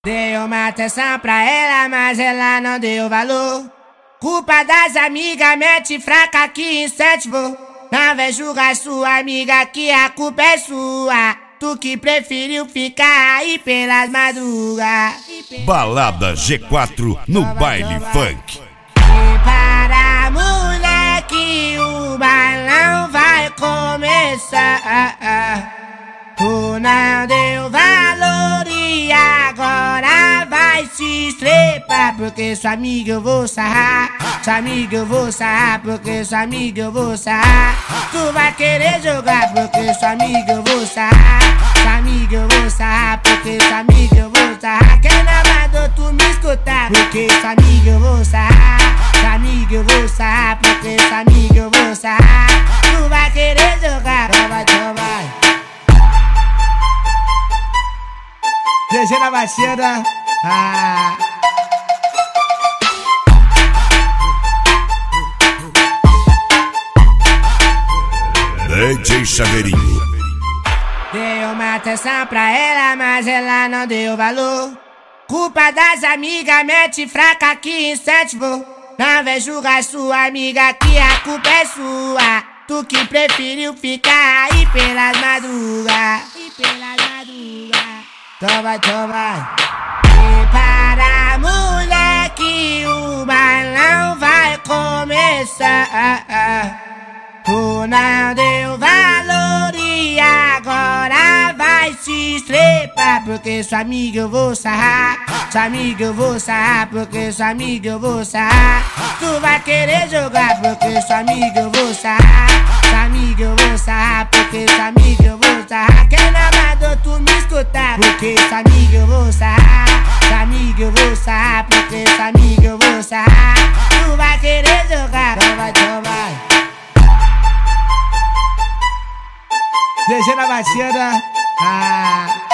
Dei uma atenção pra ela, mas ela não deu valor. Culpa das amigas, mete fraca que incentivou. Não vem julgar sua amiga que a culpa é sua. Tu que preferiu ficar aí pelas madrugas. Balada G4 no baile funk. E para moleque, o bailão vai começar. Tu não deu valor e agora vai se estrepar. Porque sua amiga eu vou sarrar. Sua amiga eu vou sarrar. Porque sua amiga eu vou sarrar. Tu vai querer jogar porque sua amiga eu vou sarrar. Sua amiga eu vou sarrar. Porque sua amiga eu vou sarrar. Quem não mandou tu me escutar? Porque sua amiga eu vou sarrar. Sua amiga eu vou sarrar. Porque sua amiga eu vou sarrar. Tu vai querer jogar. Então vai. DG na batida. DJ Chaveirinho. Dei uma atenção pra ela, mas ela não deu valor. Culpa das amigas, mete fraca que incentivou. Não vem julgar sua amiga que a culpa é sua. Tu que preferiu ficar aí pelas madrugas. Então vai. E para moleque, o bailão vai começar. Tu não deu valor e agora vai se estrepar. Porque sua amiga eu vou sarrar. Sua amiga eu vou sarrar. Porque sua amiga eu vou sarrar. Tu vai querer jogar porque sua amiga eu vou sarrar. Sua amiga eu vou sarrar. Porque sua amiga eu vou sarrar. Quem não mandou tu me escutar? Porque sua amiga eu vou sarrar. Sua amiga eu vou sarrar. Porque sua amiga eu vou sarrar. Tu vai querer jogar. Então vai. DG na batida.